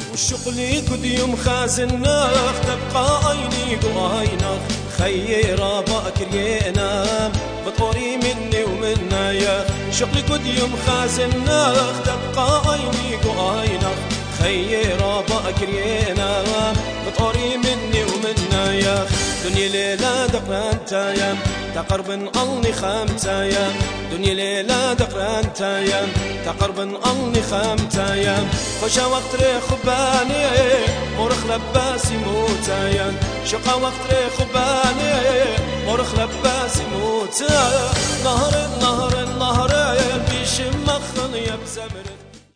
وشغلي قد يوم خازناخ تبقى عيني قوايناخ خيرا باكر ينام بطوري مني ومنا يا شغلي قد يوم خازناخ تبقى عيني قوايناخ خيرا باكر ينام بطوري مني ومنا يا دنيا ليلة دقران تايم تقرب ألني خامتايم دنيا ليلة دقران تايم تقرب ألني خامتايم خوشا وقت ريخ باني مرخ لباسي موتايم شقا وقت ريخ باني مرخ لباسي موتايم نهر